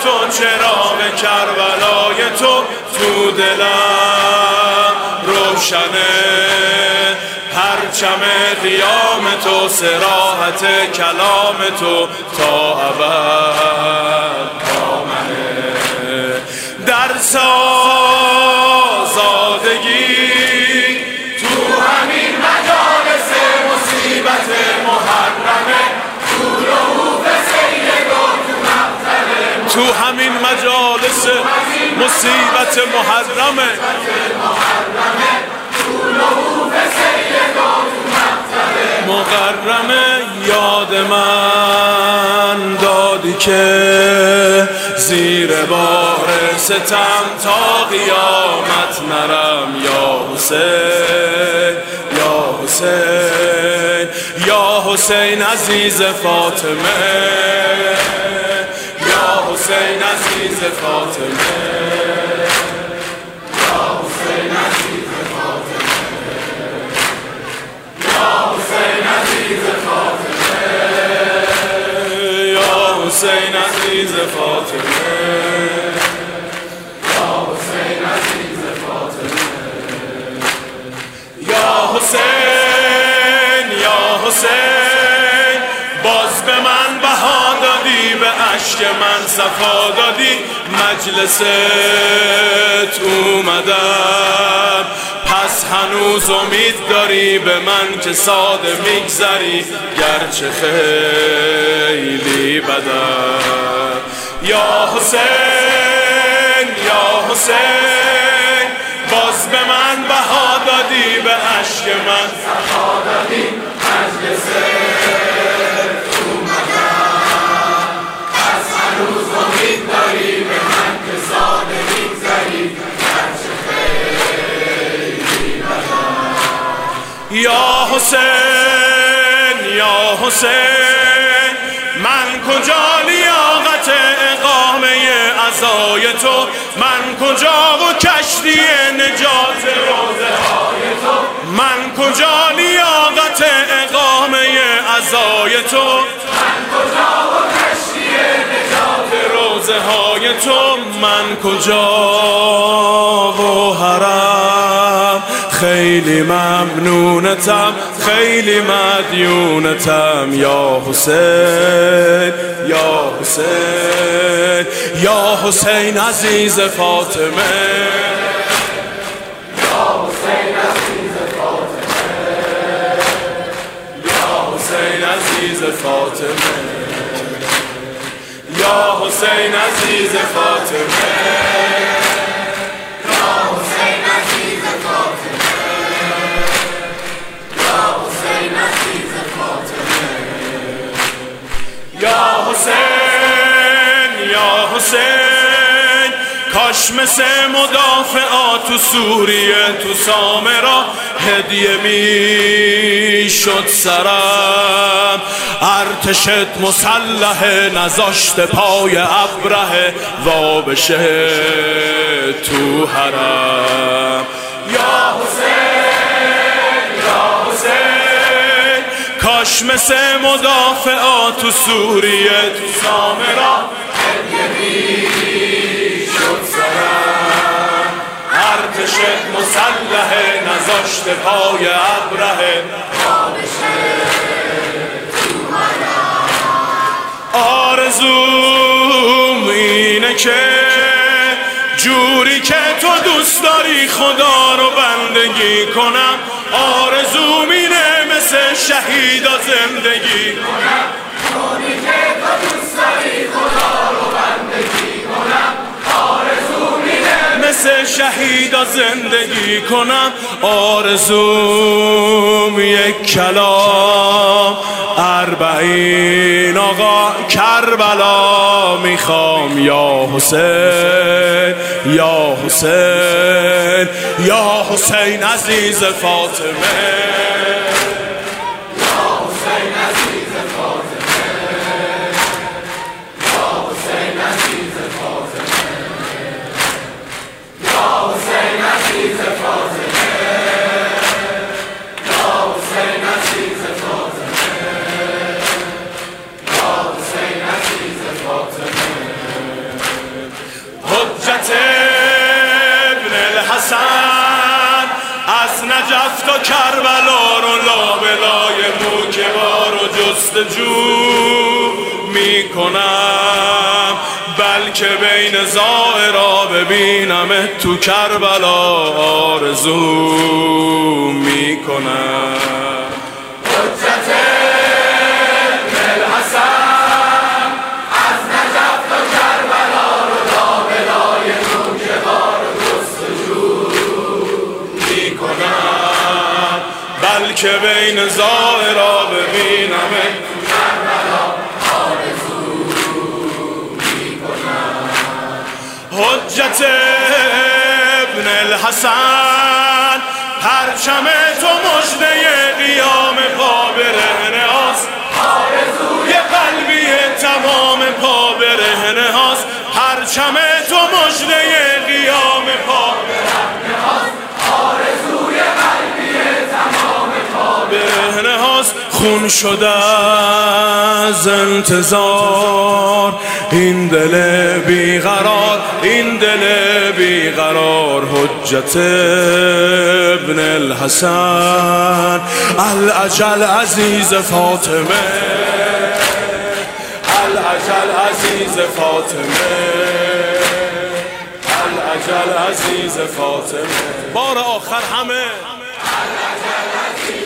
تو، چراغ کربلای تو دلم روشنه، پرچم قیام تو، صراحت کلام تو تا ابد با منه. در سازادگی تو همین مجالس مصیبت محرمه، تو همین مجالس مصیبت محرمه، مقرمه. یاد من دادی که زیر بار ستم تا قیامت نرم، یا حسین یا حسین یا حسین عزیز فاطمه، یا حسین عزیز فاطمه، یا حسین عزیز فاطمه، یا حسین عزیز فاطمه، یا حسین عزیز فاطمه، یا حسین عزیز فاطمه، یا حسین یا حسین. باز به من بها دادی، به عشق من صفا دادی، مجلست اومدم. پس هنوز امید داری به من که ساده میگذری، گرچه خیلی بدم. یا حسین یا حسین، باز به من بها دادی، به عشق من صفا دادی، مجلست یا حسین یا حسین. من کجا لیاقت اقامه عزای تو، من کجا و کشتی نجات روزه های تو، من کجا لیاقت اقامه عزای تو، من کجا و کشتی نجات روزه های تو، من کجا و حرم. خیلی ممنونتم، خیلی مدیونتم، یا حسین یا حسین یا حسین عزیز فاطمه، یا حسین عزیز فاطمه، یا حسین عزیز فاطمه، یا حسین عزیز فاطمه، یا حسین یا حسین. کاش مثل مدافعات تو سوریه تو سامرا هدیه می شد سرم، ارتشت مسلحه نذاشت پای ابرهه وا بشه تو حرم. یا حسین یا حسین، کاش مثل مدافعات تو سوریه تو سامرا هدیه می شد سرم، ارتشت مسلحه نذاشت پای ابرهه وا بشه تو حرم. آرزوم اینه که جوری که تو دوست داری خدا رو بندگی کنم، آرزوم اینه مثل شهیدا زندگی کنم، جوری که تو دوست داری خدا رو بندگی کنم، آرزوم اینه مثل شهیدا زندگی کنم. آرزوم یک کلام 40 آقا کربلا میخوام، یا حسین یا حسین یا حسین عزیز فاطمه، یا حسین عزیز فاطمه، یا حسین عزیز فاطمه، یا حسین عزیز فاطمه، یا حسین عزیز فاطمه، یا حسین عزیز فاطمه. جستجو میکنم، بلکه بین زائرا ببینم تو کربلا آرزو میکنم. حجت ابن الحسن از نجف تا کربلا رو لابلای نوکه‌ها رو جستجو میکنم، بلکه بین زائرا ببینم تو کربلا آرزو میکنم. حجت ابن الحسن پرچم تو مژده قیام پا برهنه هاست، آرزوی قلبی تمام پا برهنه هاست. پرچم تو مژده قیام پا برهنه هاست، آرزوی قلبی تمام پا برهنه هاست. خون شده از انتظار این دل بیقرار، این دل بیقرار. حجت ابن الحسن الاجل عزیز فاطمه، الاجل عزیز فاطمه، الاجل عزیز فاطمه. بار آخر همه الاجل عزیز